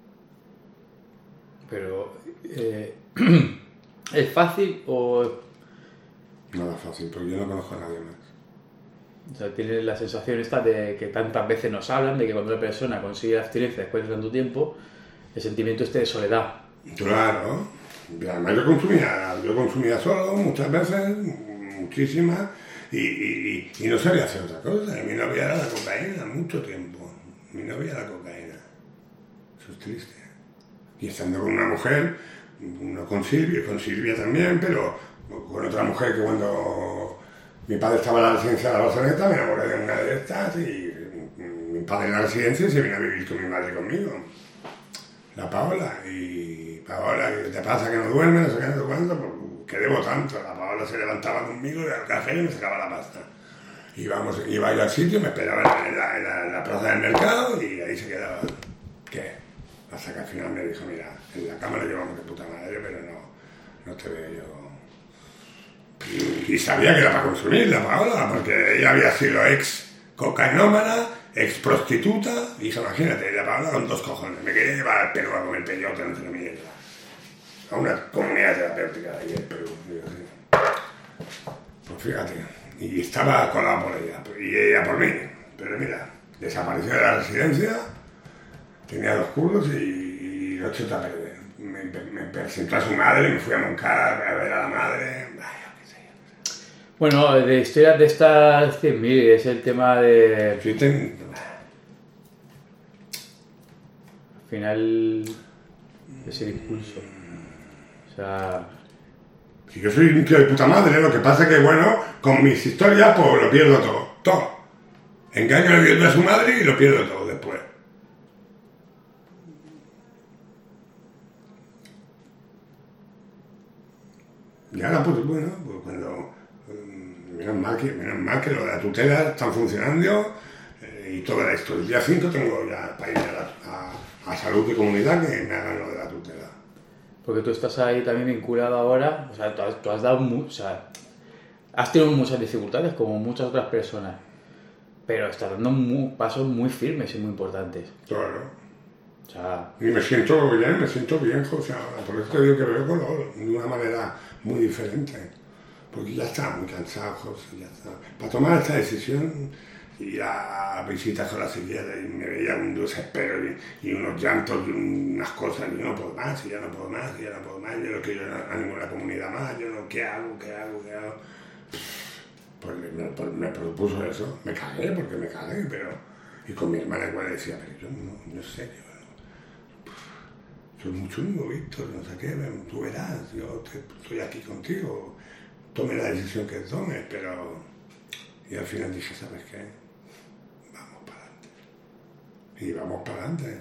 Pero, ¿es fácil o...? Nada fácil, porque yo no conozco a nadie más. O sea, tienes la sensación esta de que tantas veces nos hablan, de que cuando una persona consigue la abstinencia después de tanto tiempo, el sentimiento este de soledad. Claro. Y además yo consumía solo muchas veces, muchísimas, y no sabía hacer otra cosa. Mi novia era la cocaína, mucho tiempo. Mi novia era la cocaína. Eso es triste. Y estando con una mujer, no con Silvia también, pero con otra mujer que cuando mi padre estaba en la residencia de la Barceloneta, me enamoré de una de estas y mi padre en la residencia y se vino a vivir con mi madre conmigo. La Paola. Y Paola, ¿qué te pasa que no duermes? No sé qué, no sé cuánto, pues, que debo tanto. La Paola se levantaba conmigo al café y me sacaba la pasta. Iba yo al sitio, me esperaba en la plaza del mercado y ahí se quedaba. ¿Qué? Hasta que al final me dijo, mira, en la cama lo llevamos de puta madre, pero no te veo yo. Y sabía que era para consumir la Paola, porque ella había sido ex cocainómana, ex prostituta, y imagínate, la Paola con 2 cojones. Me quería llevar al Perú a comer peyote, no sé qué mierda. A una comunidad terapéutica de ahí en Perú. Pues fíjate, y estaba colado por ella, y ella por mí. Pero mira, desapareció de la residencia, tenía 2 curros y lo echó a perder. Me presentó a su madre, me fui a Moncada a ver a la madre. Bueno, de historias de estas 100.000 es el tema de... Sí, Al final es el impulso. O sea... Si yo soy un tío de puta madre, lo que pasa es que, bueno, con mis historias, pues lo pierdo todo. Todo. Engaño a a su madre y lo pierdo todo después. Y ahora, pues bueno, pues cuando... Menos mal que lo de la tutela están funcionando y todo esto. El día 5 tengo ya para ir a salud y comunidad que me hagan lo de la tutela. Porque tú estás ahí también vinculado ahora, o sea, tú has dado has tenido muchas dificultades como muchas otras personas, pero estás dando pasos muy firmes y muy importantes. Claro. O sea... Y me siento bien, José, ahora. Por eso te digo que veo color de una manera muy diferente. Porque ya estaba muy cansado, José, ya estaba. Para tomar esta decisión, ir a visitas con la psiquiatra y me veía un desespero y unos llantos y unas cosas, y no puedo más, y ya no puedo más, y ya no puedo más, yo no quiero ir a ninguna comunidad más, yo no, ¿qué hago? Pues me propuso eso, me cagué, pero... Y con mi hermana igual decía, pero yo no sé, soy muy chungo, Víctor, no sé qué, tú verás, yo estoy aquí contigo. Tome la decisión que tome, pero... Y al final dije, ¿sabes qué? Vamos para adelante. Y vamos para adelante.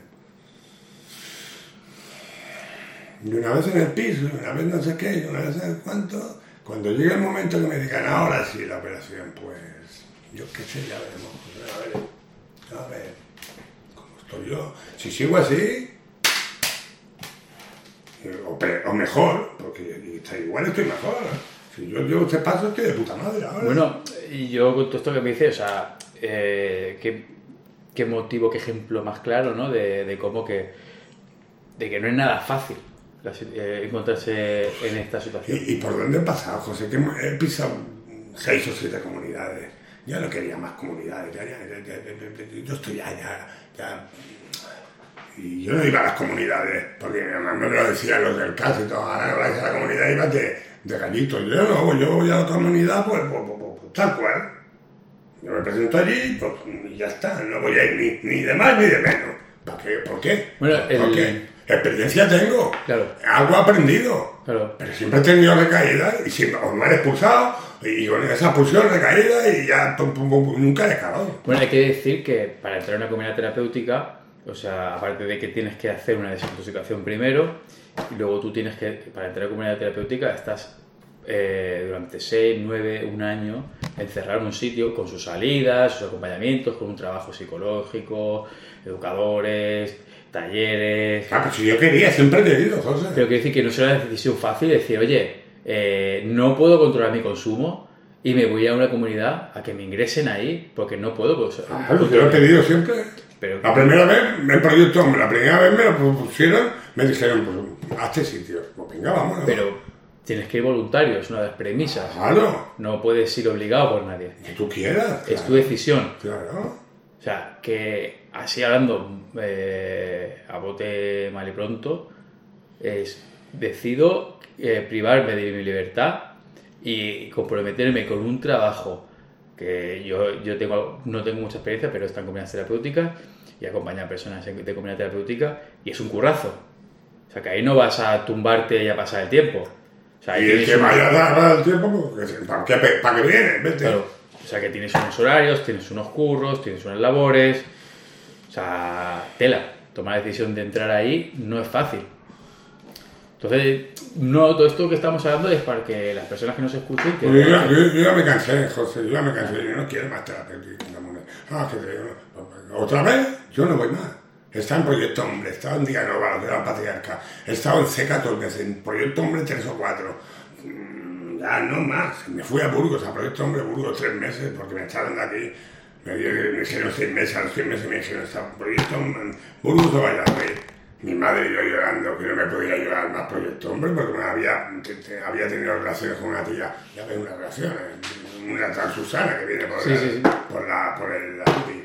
Y una vez en el piso, una vez no sé qué, y una vez en cuánto... Cuando llegue el momento que me digan, ahora sí, la operación, pues... Yo qué sé, ya veremos. A ver, ¿cómo estoy yo? Si sigo así... O mejor, porque igual estoy mejor. Si yo llevo este paso, estoy de puta madre ahora. Bueno, y yo con todo esto que me dices, o sea, qué motivo, qué ejemplo más claro, ¿no? De cómo de que no es nada fácil encontrarse en esta situación. ¿Y por dónde he pasado, José? Que he pisado 6 o 7 comunidades. Ya no quería más comunidades. Yo estoy ya. Y yo no iba a las comunidades, porque mi mamá me lo decía los del caso y todo. Ahora no vais a la comunidad, iba de gallito. Yo voy a la comunidad, pues tal cual. Yo me presento allí, pues y ya está. No voy a ir ni de más ni de menos. ¿Por qué? Bueno, ¿Por qué? Experiencia tengo. Claro. Algo aprendido. Claro. Pero siempre he tenido recaídas y siempre me han expulsado y con esa expulsión recaída y ya nunca he escalado. Bueno, hay que decir que para entrar en una comunidad terapéutica, o sea, aparte de que tienes que hacer una desintoxicación primero, y luego tú tienes que, para entrar en comunidad terapéutica, estás durante 6, 9, un año encerrado en un sitio con sus salidas, sus acompañamientos, con un trabajo psicológico, educadores, talleres... Pues si yo quería, siempre he querido, José. Pero quiero decir que no será una decisión fácil decir, oye, no puedo controlar mi consumo y me voy a una comunidad a que me ingresen ahí porque no puedo... Pues, claro, yo lo he pedido siempre. Pero, la primera vez el proyecto Hombre, la primera vez me lo propusieron, me dijeron, pues hazte sitio. Pues venga, vamos. Pero tienes que ir voluntario, es una de las premisas. Claro. No puedes ir obligado por nadie. Que tú quieras. Es tu decisión. Claro. O sea, que así hablando a bote mal y pronto, decido privarme de mi libertad y comprometerme con un trabajo que yo no tengo mucha experiencia, pero está en comunidades terapéuticas y acompañar a personas de comunidad terapéutica y es un currazo. O sea, que ahí no vas a tumbarte y a pasar el tiempo. O sea, y el que vaya a dar el tiempo, ¿para qué viene? Vete. Claro. O sea, que tienes unos horarios, tienes unos curros, tienes unas labores. O sea, tela. Tomar la decisión de entrar ahí no es fácil. Entonces, no, todo esto que estamos hablando es para que las personas que nos escuchen... Que yo ya me cansé, José, yo no quiero más terapéutica. ¿Otra vez? Yo no voy más. He estado en Proyecto Hombre, he estado en Dianova, lo que era la patriarca, he estado en C14, en Proyecto Hombre 3 o 4. Ya no más. Me fui a Burgos, a Proyecto Hombre Burgos 3 meses, porque me echaron de aquí. Me dijeron 6 meses, a los 6 meses me dijeron, está Proyecto Hombre, Burgos o Valladolid. Mi madre y yo llorando, que no me podía llorar más Proyecto Hombre, porque había tenido relaciones con una tía, ya ves una relación, una tal Susana que viene por el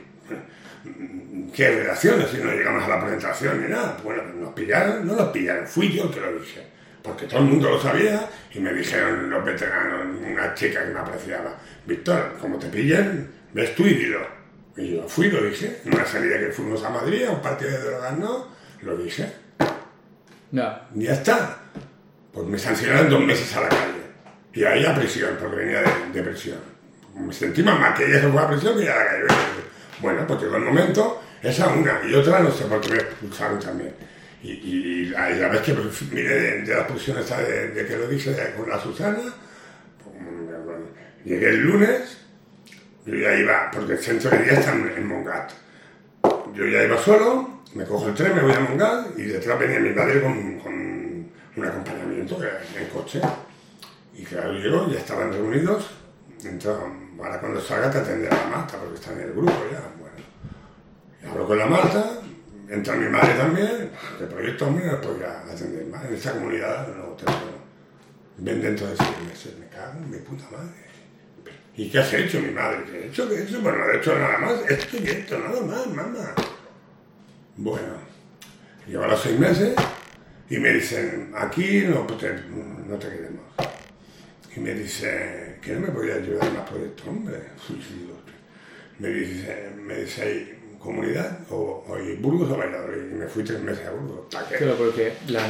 ¿qué relaciones si no llegamos a la presentación ni nada? Bueno, nos pillaron, no nos pillaron, fui yo el que lo dije, porque todo el mundo lo sabía y me dijeron los veteranos, una chica que me apreciaba, Víctor, como te pillen, ves tú y dilo. Y yo fui, lo dije, en una salida que fuimos a Madrid, a un partido de drogas, no, lo dije. No. Y ya está. Pues me sancionaron 2 meses a la calle. Y ahí a prisión, porque venía de prisión. Me sentí más mal que ella se fue a prisión que ella a la calle. Bueno, pues llegó el momento, esa una, y otra no sé por qué me expulsaron también. Y la vez que miré de la expulsión esta de que lo dije con la Susana, pues, llegué el lunes, yo ya iba, porque el centro de día está en Montgat. Yo ya iba solo, me cojo el tren, me voy a Montgat y detrás venía mi padre con un acompañamiento en coche. Y claro, llego, ya estaban reunidos, ahora cuando salga te atenderá la Marta, porque está en el grupo ya. Bueno, y hablo con la Marta, entra mi madre también, el proyecto Hombre no podría atender más, en esta comunidad no te puedo. Ven dentro de 6 meses, me cago en mi puta madre. ¿Y qué has hecho, mi madre? ¿Qué he hecho? ¿Qué he hecho? Bueno, no he hecho nada más, esto y esto, nada más, mamá. Bueno, llevo a los 6 meses y me dicen, aquí no te queremos. Y me dice, ¿que no me podría ayudar más Proyecto Hombre? Me dice ahí, ¿comunidad? O Burgos o Valladolid. Y me fui 3 meses a Burgos. Pero porque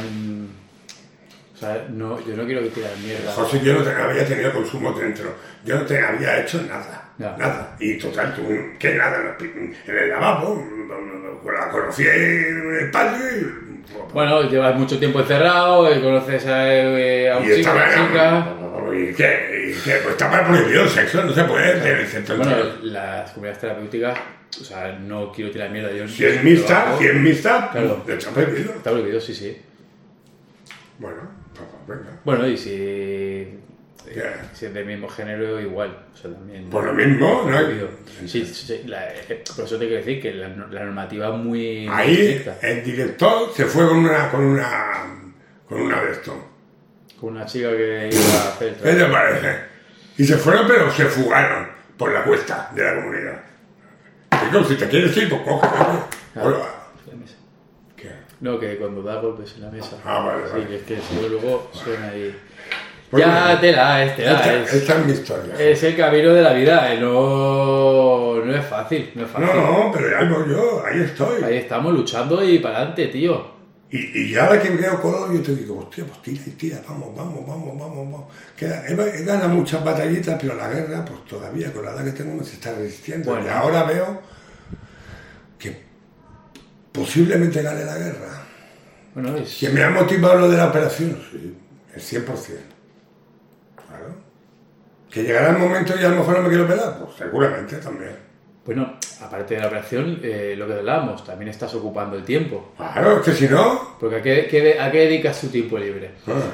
o sea, no, yo no quiero que tiras mierda. José, yo no había tenido consumo dentro. Yo no había hecho nada. No. Nada. Y total, ¿qué nada? En el lavabo, la conocí en el patio y... Bueno, llevas mucho tiempo encerrado, conoces a un chico, una chica... ¿Y qué? Pues está prohibido el sexo, no se puede en el centro. Bueno, las comunidades terapéuticas, o sea, no quiero tirar mierda. Si es mixta, claro. Está prohibido. Está prohibido, sí. Bueno, pues venga. Bueno, y si es del mismo género, igual. O sea, también... Por lo mismo, ¿no? Sí, por eso te quiero decir que la normativa es muy... Ahí estricta. el director se fue con una de esto. Con una chica que iba a hacer el ¿Qué trabajo. te parece? Y se fueron, pero se fugaron por la cuesta de la comunidad. Y como si te quieres ir, pues coge. La mesa. ¿Qué? No, que cuando da golpes en la mesa. Vale. Sí, es que si no, luego suena ahí. Pues ya, bueno, tela. Esta es mi historia. Es el camino de la vida, no es fácil, No, pero ya voy yo, ahí estoy. Ahí estamos luchando y para adelante, tío. Y ahora que veo color, yo te digo, hostia, pues tira, vamos. He ganado muchas batallitas, pero la guerra, pues todavía con la edad que tengo me se está resistiendo. Bueno. Y ahora veo que posiblemente gane la guerra. Bueno, ¿Que me ha motivado lo de la operación? Sí, el 100%. Claro. ¿Que llegará el momento y a lo mejor no me quiero operar? Pues seguramente también. Bueno, aparte de la operación, lo que hablábamos, también estás ocupando el tiempo. Claro, es que si no... Porque ¿a qué dedicas tu tiempo libre?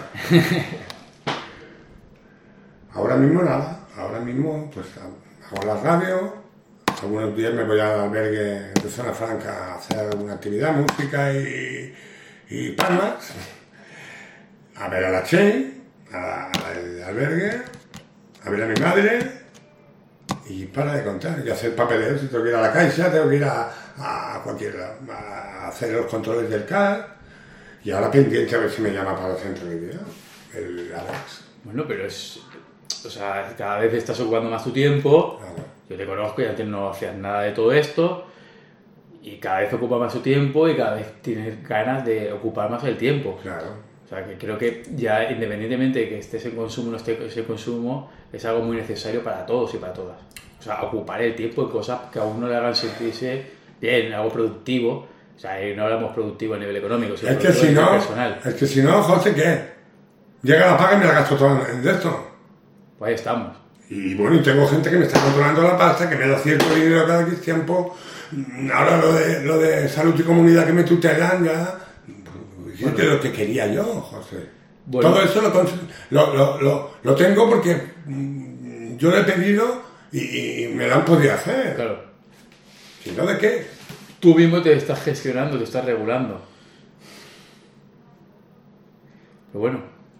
Ahora mismo nada. Ahora mismo pues hago la radio. Algunos días me voy al albergue de Zona Franca a hacer alguna actividad, música y palmas. A ver a la Che, al albergue, a ver a mi madre. Y para de contar, y hacer papeleos, si tengo que ir a la Caixa, tengo que ir a cualquiera, a hacer los controles del CAR, y ahora pendiente a ver si me llama para el centro de video, el Alex. Bueno, pero o sea, cada vez estás ocupando más tu tiempo, Claro. yo te conozco y antes no hacías nada de todo esto, y cada vez ocupa más tu tiempo y cada vez tienes ganas de ocupar más el tiempo. Claro. O sea, que creo que ya independientemente de que estés en consumo o no estés en consumo, es algo muy necesario para todos y para todas. O sea, ocupar el tiempo en cosas que a uno le hagan sentirse bien, algo productivo. O sea, no hablamos productivo a nivel económico, sino Es que si no, personal. José, ¿qué? Llega la paga y me la gasto toda en esto. Pues ahí estamos. Y bueno, y tengo gente que me está controlando la pasta, que me da cierto dinero cada X tiempo. Ahora lo de salud y comunidad que me tutelan ya... Es lo que quería yo, José. Bueno. Todo eso lo tengo porque yo lo he pedido y me lo han podido hacer. Claro. Si no, ¿de qué? Tú mismo te estás gestionando, te estás regulando. Pero bueno.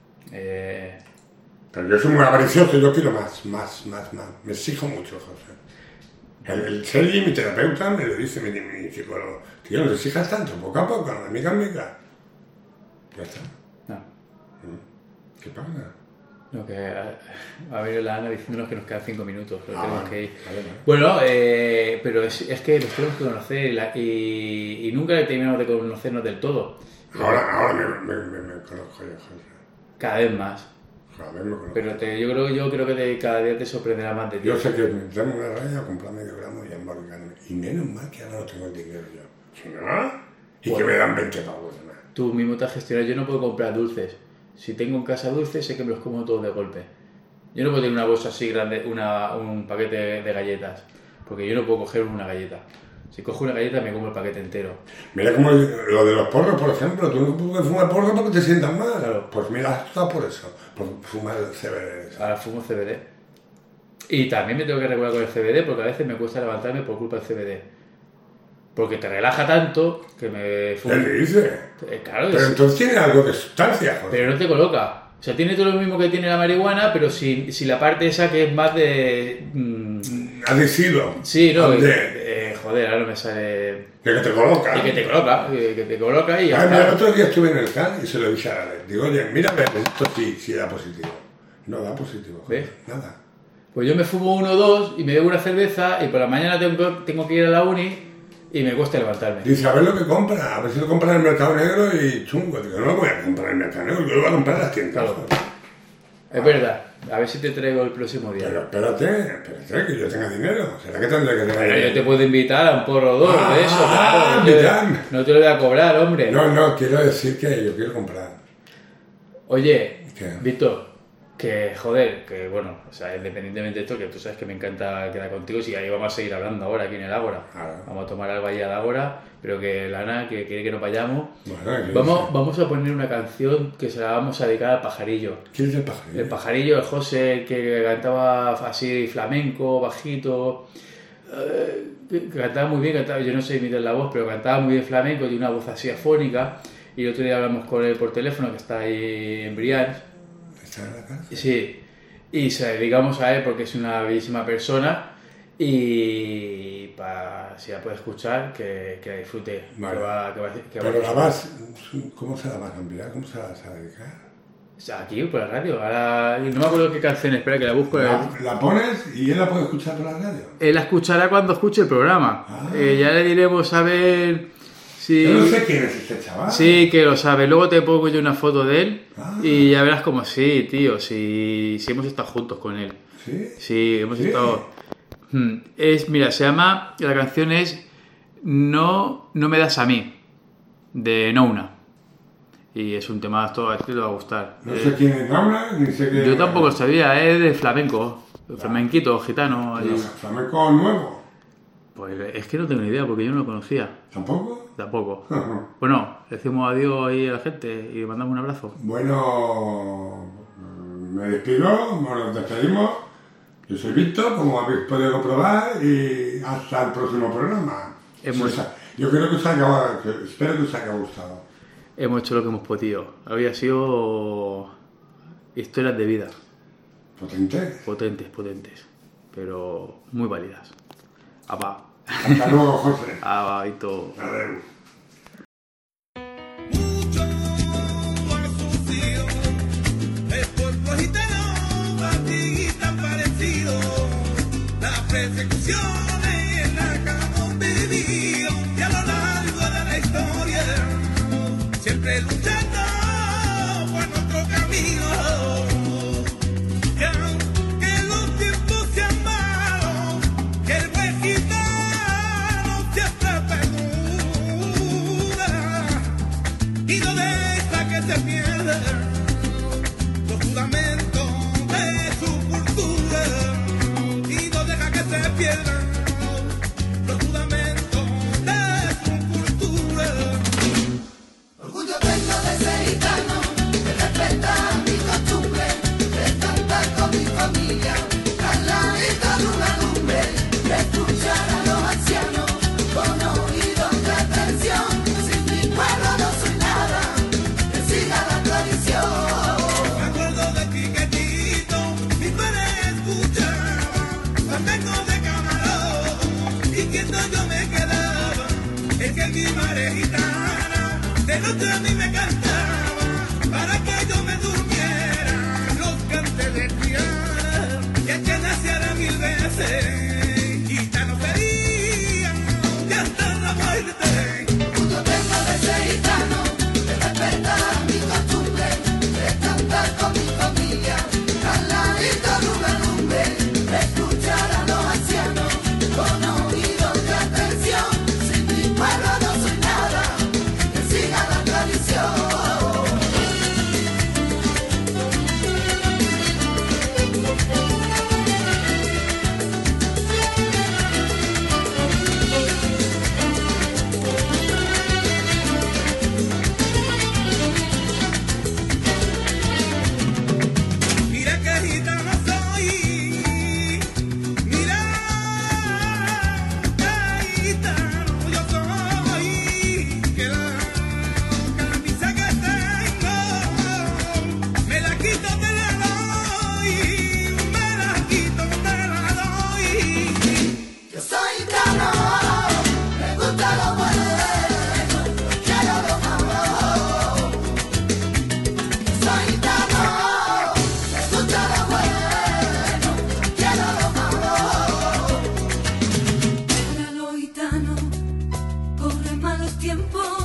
Pero yo soy muy avaricioso, yo quiero más. Me exijo mucho, José. El Sergi, mi terapeuta, me lo dice, mi psicólogo. Tío, no te exijas tanto, poco a poco, mica en mica. Ya está. No. ¿Qué pasa? No, que ha venido la Ana diciéndonos que nos quedan 5 minutos, pero tenemos que ir. Vale. Bueno, pero es que nos tenemos que conocer y nunca terminamos de conocernos del todo. Ahora me conozco yo, José. Cada vez más. A ver, me conozco. Pero yo creo que cada día te sorprenderá más de ti. Yo sé que me traigo una raya, comprar medio gramo y embarcarme. Y menos mal que ahora no tengo el dinero yo. Si no, y Bueno. que me dan 20 pavos de más. Tú mismo te has gestionado. Yo no puedo comprar dulces. Si tengo en casa dulces, sé que me los como todos de golpe. Yo no puedo tener una bolsa así grande, un paquete de galletas. Porque yo no puedo coger una galleta. Si cojo una galleta, me como el paquete entero. Mira como lo de los porros, por ejemplo. Tú no puedes fumar porros porque te sientas mal. Claro. Pues mira, está por eso. Por fumar el CBD. Ahora fumo CBD. Y también me tengo que regular con el CBD porque a veces me cuesta levantarme por culpa del CBD. Porque te relaja tanto que me fumo. ¿Qué le dice? Claro, Pero entonces tiene algo de sustancia, José. pero no te coloca. O sea, tiene todo lo mismo que tiene la marihuana, pero sin la parte esa que es más de... Adhesivo. sí, no, De joder, ahora no me sale... que te coloca. Y que te coloca y ya Ah, mira, el está. otro día estuve en el CAN y se lo dije a Alex. Digo, oye, mira, esto sí da positivo. No da positivo, José. ¿Ves? Nada. Pues yo me fumo 1 o 2 y me bebo una cerveza y por la mañana tengo que ir a la uni y me cuesta levantarme. Dice, a ver lo que compra, a ver si lo compra en el mercado negro y chungo. Digo, no lo voy a comprar en el mercado negro, yo lo voy a comprar en las tiendas. Claro. Es verdad. A ver si te traigo el próximo día. Pero espérate, que yo tenga dinero. ¿Será que tendré que tener Pero yo dinero? te puedo invitar a un porro o 2 Ah, de eso, claro. invitadme. No te lo voy a cobrar, hombre. No, quiero decir que yo quiero comprar. Oye, ¿Qué? Víctor, que joder, que bueno, o sea, independientemente de esto, que tú sabes que me encanta quedar contigo, si ahí vamos a seguir hablando ahora aquí en el Ágora. Claro. Vamos a tomar algo allí al Ágora, pero que Lana, que quiere que nos vayamos. Bueno, ¿qué Vamos a poner una canción que se la vamos a dedicar al pajarillo. ¿Quién es el pajarillo? El pajarillo, el José, que cantaba así flamenco, bajito, que cantaba muy bien, yo no sé imitar la voz, pero cantaba muy bien flamenco, tiene una voz así afónica, y el otro día hablamos con él por teléfono, que está ahí en Brians. ¿Está en la cárcel? Sí, y se la dedicamos a él porque es una bellísima persona y para si la puede escuchar, que la disfrute. Vale. Pero la vas, ¿cómo se la vas a enviar? ¿Cómo se la vas a dedicar? o sea, aquí por la radio, ahora no me acuerdo qué canción, espera que la busco. La pones y él la puede escuchar por la radio. Él la escuchará cuando escuche el programa. Ah. Ya le diremos a ver si... Yo no sé quién es este chaval. Sí, que lo sabe. Luego te pongo yo una foto de él Ah. y ya verás como sí, tío, si hemos estado juntos con él. ¿Sí? Sí, hemos Sí. estado... Mira, se llama... La canción es No me das a mí, de Nouna. Y es un tema, a ti te va a gustar. No sé quién es Nauna, ni sé qué... Yo tampoco lo sabía, es de flamenco. El flamenquito, gitano. ¿El flamenco nuevo? Pues es que no tengo ni idea, porque yo no lo conocía. ¿Tampoco? Tampoco. Bueno, le decimos adiós ahí a la gente y le mandamos un abrazo. Bueno, me despido, nos despedimos. Yo soy Víctor, como habéis podido comprobar, y hasta el próximo programa. Yo creo que espero que os haya gustado. Hemos hecho lo que hemos podido. Había sido historias de vida. Potentes, pero muy válidas. Apa. Hasta luego, José. Apa, y todo. Adiós. Persecuciones en la que hemos vivido y a lo largo de la historia, siempre luchando por nuestro camino. Y aunque los tiempos sean malos, que el buen gitano siempre perdura y no deja que se pierdan los fundamentos de su cultura. Se pierdan los fundamentos de su cultura. Orgullo tengo de ser gitano, de respetar mi costumbre, de cantar con mi familia, al ladito de una lumbre, de escuchar a los ancianos con oídos de atención. Sin mi pueblo no soy nada, que siga la tradición. Me acuerdo de Piquetito, mi padre escuchaba, flamenco de Camarón, y quieto yo me quedaba, es que mi madre gitana, de noche a mí me cantaba, para que yo me durmiera, los cantes de Triana, y es que naciera 1000 veces, gitano sería, y hasta la muerte. Orgullo tengo de ser gitano, de respetar mi costumbre, de cantar con mi familia, al ladito de una lumbre, de escuchar a los ancianos con oídos de atención. Sin mi pueblo no soy nada, que siga la tradición. Mira que gitano soy, mira que gitano yo soy, que la camisa que tengo, me la quito, te la doy, me la quito, te la doy. Yo soy gitano, me gusta lo bueno, quiero lo malo. Yo soy gitano, me gusta lo bueno, quiero lo malo. Para los gitanos corren malos tiempos.